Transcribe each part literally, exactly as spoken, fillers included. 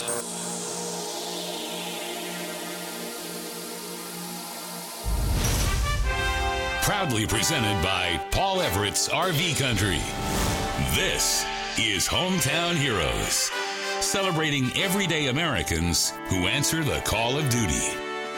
Proudly presented by Paul Everett's R V Country. This is Hometown Heroes, celebrating everyday Americans who answer the call of duty.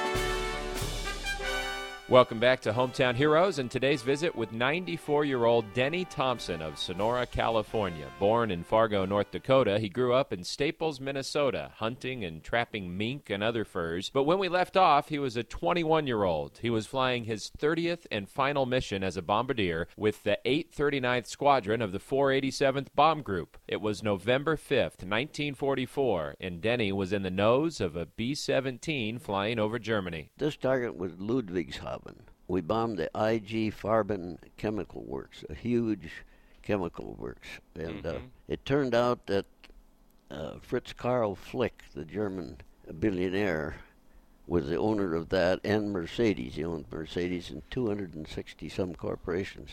Welcome back to Hometown Heroes, and today's visit with ninety-four-year-old Denny Thompson of Sonora, California. Born in Fargo, North Dakota, he grew up in Staples, Minnesota, hunting and trapping mink and other furs. But when we left off, he was a twenty-one-year-old. He was flying his thirtieth and final mission as a bombardier with the eight thirty-ninth Squadron of the four eighty-seventh Bomb Group. It was November fifth, nineteen forty-four, and Denny was in the nose of a B seventeen flying over Germany. This target was Ludwigshafen. We bombed the I G Farben Chemical Works, a huge chemical works. And mm-hmm. uh, it turned out that uh, Fritz Karl Flick, the German billionaire, was the owner of that, and Mercedes. He owned Mercedes and two hundred sixty some corporations.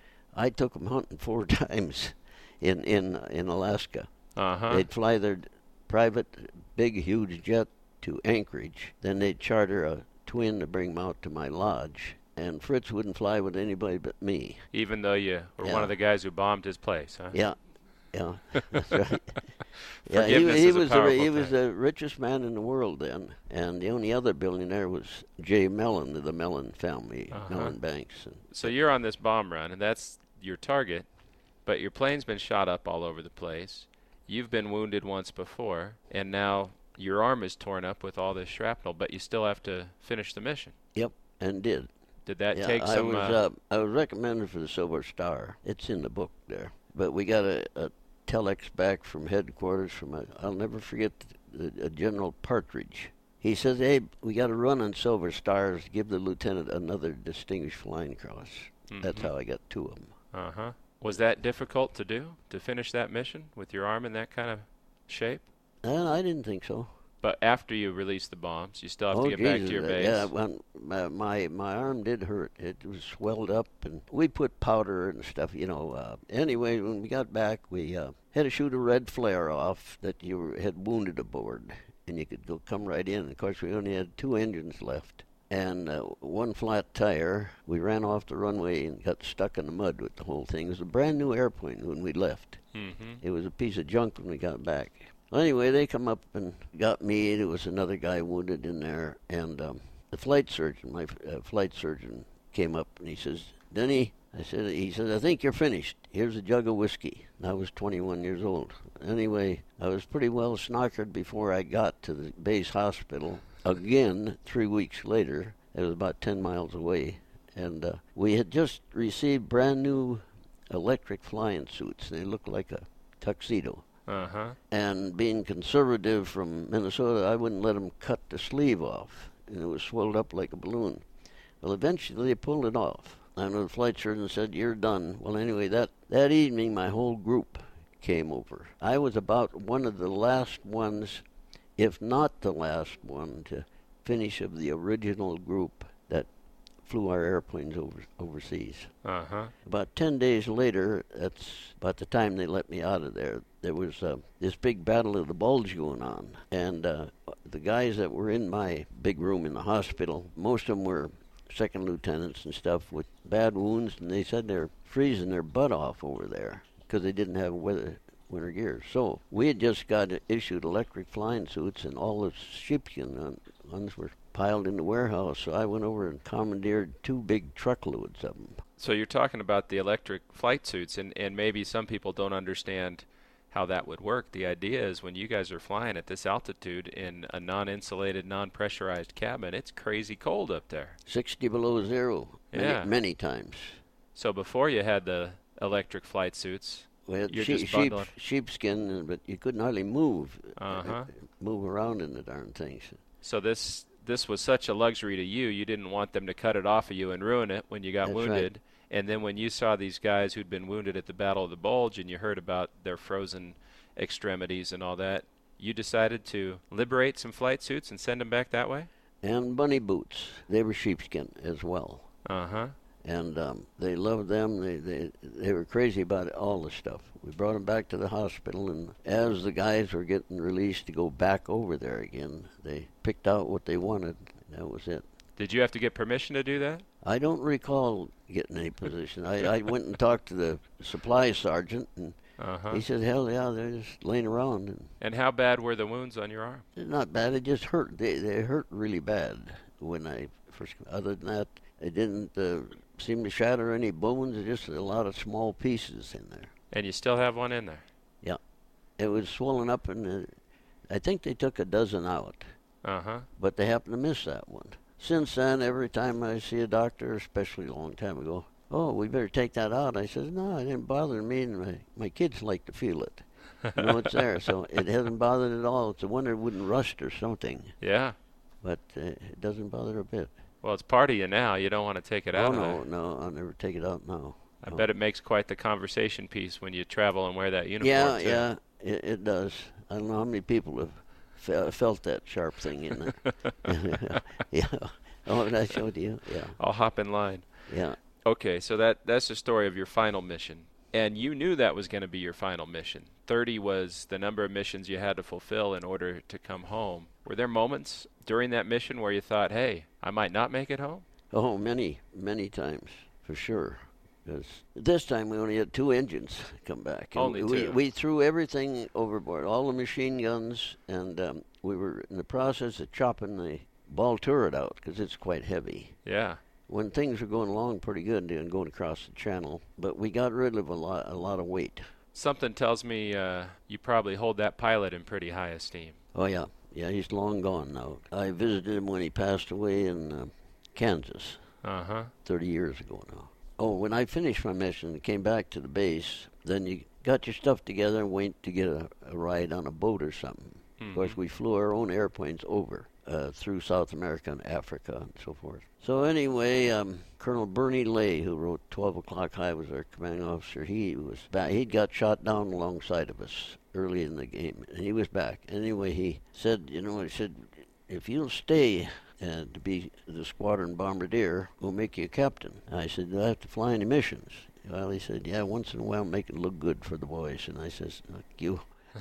I took him hunting four times in, in, in Alaska. Uh-huh. They'd fly their private, big, huge jet to Anchorage. Then they'd charter a twin to bring him out to my lodge, and Fritz wouldn't fly with anybody but me. Even though you were yeah. one of the guys who bombed his place, huh? Yeah, yeah, that's right. yeah, he, he was the he was the richest man in the world then, and the only other billionaire was Jay Mellon of the Mellon family, uh-huh. Mellon Banks. And so you're on this bomb run, and that's your target, but your plane's been shot up all over the place. You've been wounded once before, and now your arm is torn up with all this shrapnel, but you still have to finish the mission. Yep, and did. Did that yeah, take some... I was, uh, uh, I was recommended for the Silver Star. It's in the book there. But we got a, a telex back from headquarters from, a, I'll never forget, the, a General Partridge. He says, hey, we got to run on Silver Stars, give the lieutenant another Distinguished Flying Cross. Mm-hmm. That's how I got two of them. Uh-huh. Was that difficult to do, to finish that mission with your arm in that kind of shape? Uh, I didn't think so. But after you release the bombs, you still have oh, to get Jesus, back to your base. Yeah, well, my, my my arm did hurt. It was swelled up, and we put powder and stuff, you know. Uh, anyway, when we got back, we uh, had to shoot a red flare off that you were, had wounded aboard, and you could go come right in. Of course, we only had two engines left and uh, one flat tire. We ran off the runway and got stuck in the mud with the whole thing. It was a brand new airplane when we left. Mm-hmm. It was a piece of junk when we got back. Well, anyway, they come up and got me. There was another guy wounded in there. And um, the flight surgeon, my uh, flight surgeon, came up and he says, Denny, I said, he said, I think you're finished. Here's a jug of whiskey. And I was twenty-one years old. Anyway, I was pretty well snockered before I got to the base hospital. Again, three weeks later, it was about ten miles away. And uh, we had just received brand new electric flying suits. They looked like a tuxedo. Uh-huh. And being conservative from Minnesota, I wouldn't let them cut the sleeve off. And it was swelled up like a balloon. Well, eventually they pulled it off. And the flight surgeon said, you're done. Well, anyway, that, that evening my whole group came over. I was about one of the last ones, if not the last one, to finish of the original group that flew our airplanes over overseas. Uh-huh. About ten days later, that's about the time they let me out of there, there was uh, this big Battle of the Bulge going on. And uh, the guys that were in my big room in the hospital, most of them were second lieutenants and stuff with bad wounds, and they said they're freezing their butt off over there because they didn't have weather winter gear. So we had just got issued electric flying suits, and all the sheepskin ones were piled in the warehouse. So I went over and commandeered two big truckloads of them. So you're talking about the electric flight suits, and, and maybe some people don't understand how that would work. The idea is when you guys are flying at this altitude in a non-insulated, non-pressurized cabin, it's crazy cold up there. sixty below zero, many, yeah. many times. So before you had the electric flight suits, well, you're she, just sheep, bundling. sheepskin, but you couldn't hardly move, uh-huh. uh, move around in the darn things. So this this was such a luxury to you, you didn't want them to cut it off of you and ruin it when you got That's wounded. Right. And then when you saw these guys who'd been wounded at the Battle of the Bulge and you heard about their frozen extremities and all that, you decided to liberate some flight suits and send them back that way? And bunny boots. They were sheepskin as well. Uh-huh. And um, they loved them. They, they they were crazy about all the stuff. We brought them back to the hospital, and as the guys were getting released to go back over there again, they picked out what they wanted. And that was it. Did you have to get permission to do that? I don't recall getting any position. I, I went and talked to the supply sergeant, and Uh-huh. he said, hell yeah, they're just laying around. And And how bad were the wounds on your arm? it's not bad. It just hurt. They they hurt really bad when I first. Other than that, it didn't uh, seem to shatter any bones. Just a lot of small pieces in there. And you still have one in there? Yeah, it was swollen up, and uh, I think they took a dozen out, Uh-huh. but they happened to miss that one. Since then, every time I see a doctor, especially a long time ago, oh, we better take that out. I says, no, it didn't bother me, and my, my kids like to feel it. You know, it's there, so it hasn't bothered at all. It's a wonder it wouldn't rust or something, Yeah. but uh, it doesn't bother a bit. Well, it's part of you now. You don't want to take it out Oh, of no, there. no, I'll never take it out now. I No. bet it makes quite the conversation piece when you travel and wear that uniform, Yeah, too. yeah, it, it does. I don't know how many people have fe- felt that sharp thing in there. Yeah. Oh, I showed you? Yeah. I'll hop in line. Yeah. Okay, so that that's the story of your final mission. And you knew that was going to be your final mission. thirty was the number of missions you had to fulfill in order to come home. Were there moments during that mission where you thought, hey, I might not make it home? Oh, many, many times, for sure. Because this time we only had two engines come back. And Only we, two. We threw everything overboard, all the machine guns, and um, we were in the process of chopping the ball turret out because it's quite heavy. Yeah. When things were going along pretty good and going across the channel, but we got rid of a lot, a lot of weight. Something tells me uh, you probably hold that pilot in pretty high esteem. Oh, yeah. Yeah, he's long gone now. I visited him when he passed away in uh, Kansas Uh-huh. thirty years ago now. Oh, when I finished my mission and came back to the base, then you got your stuff together and went to get a, a ride on a boat or something. Mm-hmm. Of course, we flew our own airplanes over uh, through South America and Africa and so forth. So anyway, um, Colonel Bernie Lay, who wrote twelve o'clock High, was our commanding officer. He was back. He'd got shot down alongside of us early in the game, and he was back. Anyway, he said, you know, he said, if you'll stay uh, to be the squadron bombardier, we'll make you a captain. I said, do I have to fly any missions? Well, he said, yeah, once in a while, make it look good for the boys. And I says, look, you.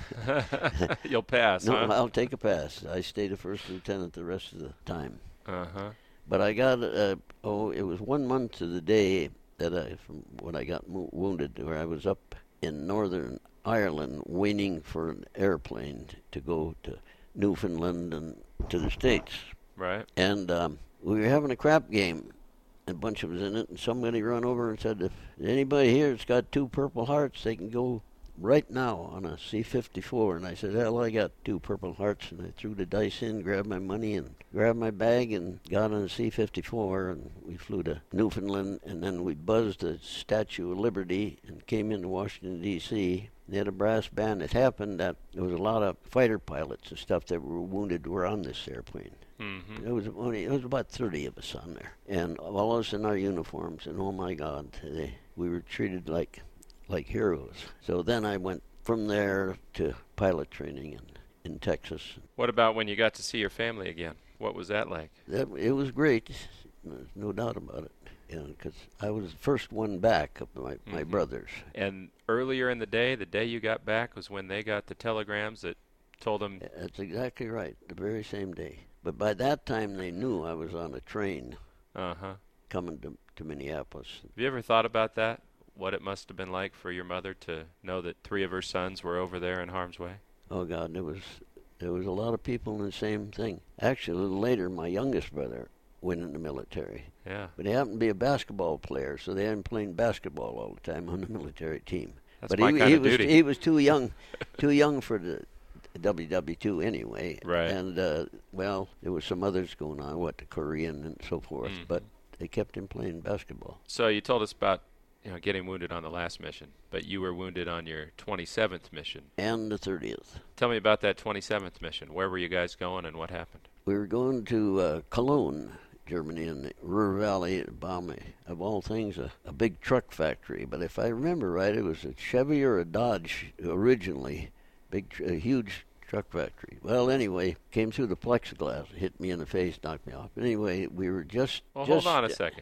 You'll pass, No, huh? I'll take a pass. I stayed a first lieutenant the rest of the time. Uh-huh. But I got, uh, oh, it was one month to the day that I, from when I got mo- wounded, where I was up in Northern Ireland waiting for an airplane to go to Newfoundland and to the States. Right. And um, we were having a crap game. A bunch of us in it, and somebody run over and said, if anybody here has got two Purple Hearts, they can go right now on a C fifty-four. And I said, hell, I got two Purple Hearts. And I threw the dice in, grabbed my money, and grabbed my bag, and got on a C fifty-four. And we flew to Newfoundland, and then we buzzed the Statue of Liberty and came into Washington, D C They had a brass band. It happened that there was a lot of fighter pilots and stuff that were wounded were on this airplane. Mm-hmm. There was only, it was about thirty of us on there, and all of us in our uniforms. And oh my God, they, we were treated like like heroes. So then I went from there to pilot training in in Texas. What about when you got to see your family again? What was that like? That it was great, there's no doubt about it. You know, because I was the first one back of my my Mm-hmm. brothers. And earlier in the day, the day you got back, was when they got the telegrams that told them. That's exactly right. The very same day. But by that time, they knew I was on a train Uh-huh. coming to to Minneapolis. Have you ever thought about that? What it must have been like for your mother to know that three of her sons were over there in harm's way? Oh God, there was there was a lot of people in the same thing. Actually, a little later, my youngest brother went in the military, Yeah. but he happened to be a basketball player, so they had him playing basketball all the time on the military team. That's but my he, kind he of was duty. he was too young, too young for the W W two anyway. Right. And uh, well, there was some others going on, what the Korean and so forth, Mhm. but they kept him playing basketball. So you told us about, you know, getting wounded on the last mission, but you were wounded on your twenty-seventh mission. And the thirtieth. Tell me about that twenty-seventh mission. Where were you guys going and what happened? We were going to uh, Cologne, Germany, in the Ruhr Valley, bomb, of all things, a, a big truck factory. But if I remember right, it was a Chevy or a Dodge originally, big, tr- a huge truck factory. Well, anyway, came through the plexiglass, hit me in the face, knocked me off. Anyway, we were just... Well, just hold on a second.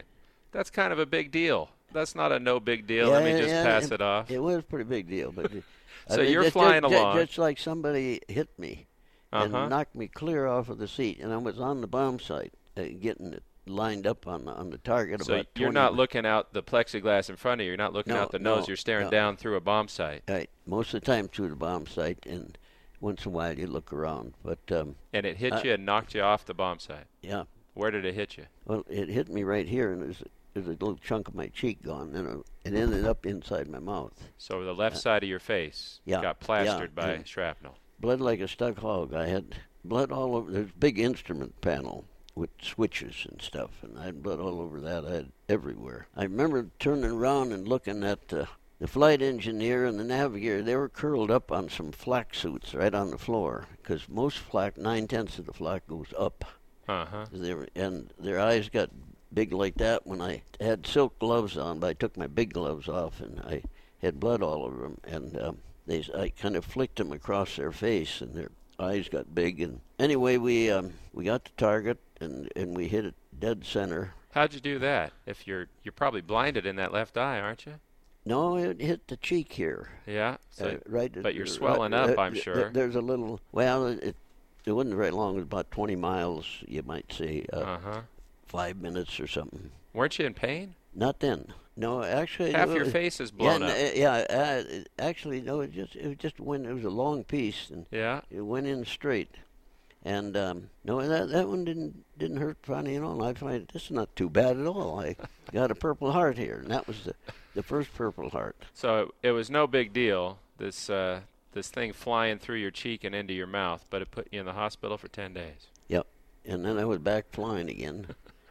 That's kind of a big deal. That's not a no big deal. Yeah, Let me just yeah, pass it, it off. It was a pretty big deal. But So I mean, you're just, flying just, along. Just like somebody hit me and Uh-huh. knocked me clear off of the seat, and I was on the bomb site uh, getting it lined up on the, on the target. So about you're twenty not looking out the plexiglass in front of you. You're not looking No, out the nose. no, You're staring no. down through a bomb site. Right, most of the time through the bomb site, and once in a while you look around. But um, And it hit Uh, you and knocked you off the bomb site. yeah, Where did it hit you? well, it hit me right here, and there's there's a little chunk of my cheek gone, and it, it ended up inside my mouth. So the left side of your face yeah, got plastered yeah, by yeah. shrapnel. Blood like a stuck hog. I had blood all over. There's a big instrument panel with switches and stuff, and I had blood all over that. I had everywhere. I remember turning around and looking at uh, the flight engineer and the navigator. They were curled up on some flak suits right on the floor, because most flak, nine-tenths of the flak goes up. Uh-huh. They were, and their eyes got big like that when I had silk gloves on, but I took my big gloves off, and I had blood all over them, and um, they, I kind of flicked them across their face, and their eyes got big. And anyway, we um, we got the target, and, and we hit it dead center. How'd you do that? If you're you're probably blinded in that left eye, aren't you? No, it hit the cheek here. Yeah. So, uh, right. but you're uh, swelling right, up, uh, I'm th- sure. There's a little. Well, it it wasn't very long. It was about twenty miles, you might say, uh, uh-huh. five minutes or something. Weren't you in pain? Not then. No, actually. Half it your was- face is blown yeah, up. n- yeah. Uh, actually, no. It just it was just when it was a long piece, and Yeah. it went in straight. And um, no, that that one didn't didn't hurt funny at all. I find this is not too bad at all. I got a Purple Heart here, and that was the the first Purple Heart. So it was no big deal, this uh, this thing flying through your cheek and into your mouth, but it put you in the hospital for ten days. Yep. And then I was back flying again,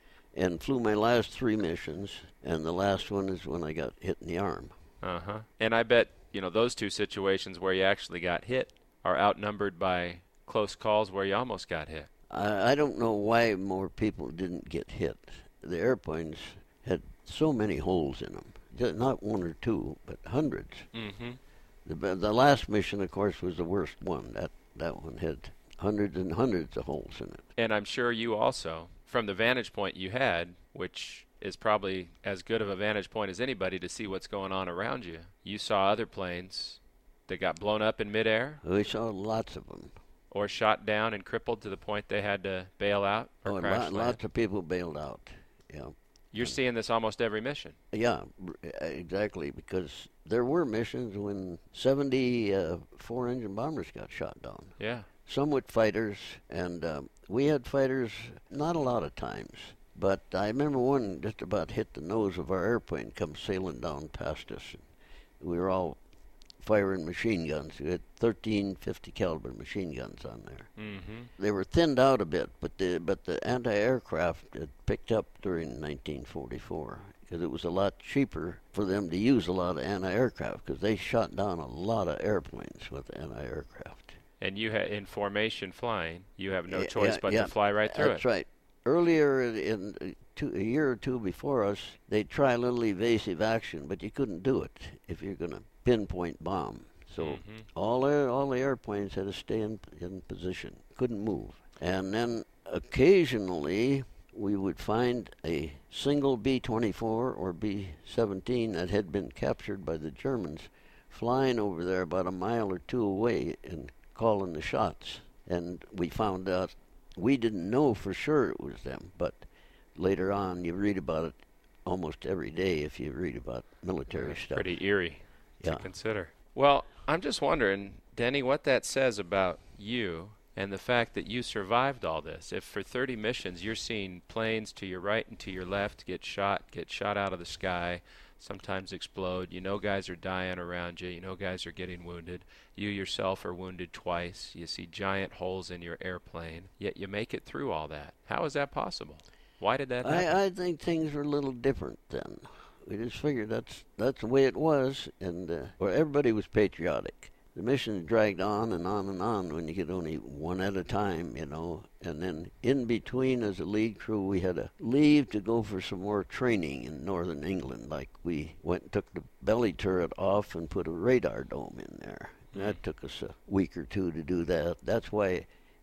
and flew my last three missions. And the last one is when I got hit in the arm. Uh-huh. And I bet, you know, those two situations where you actually got hit are outnumbered by close calls where you almost got hit. I, I don't know why more people didn't get hit. The airplanes had so many holes in them. Just not one or two, but hundreds. Mm-hmm. The, the last mission, of course, was the worst one. That that one had hundreds and hundreds of holes in it. And I'm sure you also, from the vantage point you had, which is probably as good of a vantage point as anybody to see what's going on around you, you saw other planes that got blown up in midair We saw lots of them. or shot down and crippled to the point they had to bail out or Oh, and crash lot, land. lots of people bailed out. Yeah. You're seeing this almost every mission. Yeah, r- exactly, because there were missions when seventy uh, four-engine bombers got shot down. Yeah. Some with fighters, and um, we had fighters not a lot of times. But I remember one just about hit the nose of our airplane, come sailing down past us. We were all firing machine guns. We had thirteen fifty caliber machine guns on there. Mm-hmm. They were thinned out a bit, but the but the anti-aircraft had picked up during nineteen forty-four because it was a lot cheaper for them to use a lot of anti-aircraft because they shot down a lot of airplanes with anti-aircraft. And you had in formation flying, you have no Yeah, choice yeah, but yeah. to fly right through That's it. right. Earlier in, in uh, two, a year or two before us, they'd try a little evasive action, but you couldn't do it if you're going to pinpoint bomb. So Mhm. all air, all the airplanes had to stay in, in position, couldn't move. And then occasionally we would find a single B twenty-four or B seventeen that had been captured by the Germans flying over there about a mile or two away and calling the shots. And we found out, we didn't know for sure it was them, but later on you read about it almost every day if you read about military That's stuff. pretty eerie Yeah. to consider. Well, I'm just wondering, Denny, what that says about you and the fact that you survived all this. If for thirty missions you're seeing planes to your right and to your left get shot, get shot out of the sky, sometimes explode, you know guys are dying around you, you know guys are getting wounded, you yourself are wounded twice, you see giant holes in your airplane, yet you make it through all that. How is that possible? Why did that happen? I, I think things were a little different then. We just figured that's that's the way it was, and uh, well, everybody was patriotic. The mission dragged on and on and on when you get only one at a time, you know. And then in between, as a lead crew, we had to leave to go for some more training in northern England. Like we went and took the belly turret off and put a radar dome in there. And that took us a week or two to do that. That's why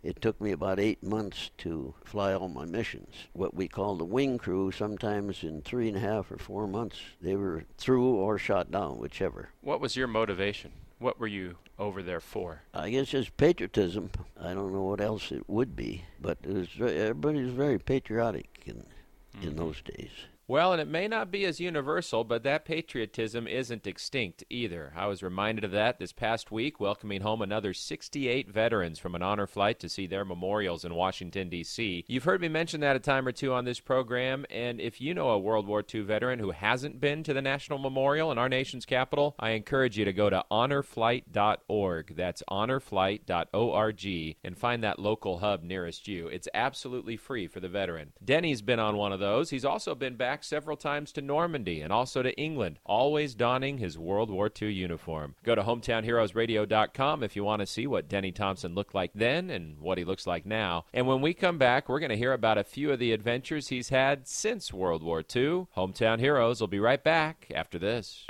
it took me about eight months to fly all my missions. What we call the wing crew, sometimes in three and a half or four months, they were through or shot down, whichever. What was your motivation? What were you over there for? I guess just patriotism. I don't know what else it would be, but it was very, everybody was very patriotic in, mm-hmm. in those days. Well, and it may not be as universal, but that patriotism isn't extinct either. I was reminded of that this past week, welcoming home another sixty-eight veterans from an honor flight to see their memorials in Washington, D C You've heard me mention that a time or two on this program, and if you know a World War Two veteran who hasn't been to the National Memorial in our nation's capital, I encourage you to go to honor flight dot org. That's honor flight dot org, and find that local hub nearest you. It's absolutely free for the veteran. Denny's been on one of those. He's also been back several times to Normandy and also to England, always donning his World War Two uniform. Go to hometown heroes radio dot com if you want to see what Denny Thompson looked like then and what he looks like now. And when we come back, we're going to hear about a few of the adventures he's had since World War Two. Hometown Heroes will be right back after this.